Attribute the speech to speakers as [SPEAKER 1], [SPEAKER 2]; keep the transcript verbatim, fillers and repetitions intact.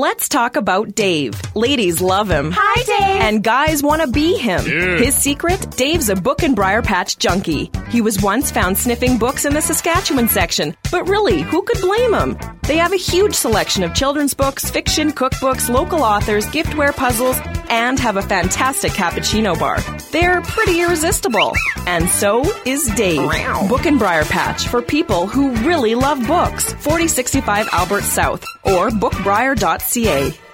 [SPEAKER 1] Let's talk about Dave. Ladies love him.
[SPEAKER 2] Hi, Dave.
[SPEAKER 1] And guys want to be him.
[SPEAKER 3] Yeah.
[SPEAKER 1] His secret? Dave's a book and briar patch junkie. He was once found sniffing books in the Saskatchewan section. But really, who could blame him? They have a huge selection of children's books, fiction, cookbooks, local authors, giftware puzzles, and have a fantastic cappuccino bar. They're pretty irresistible. And so is Dave. Book and Briar Patch for people who really love books. forty sixty-five Albert South or book briar dot c a.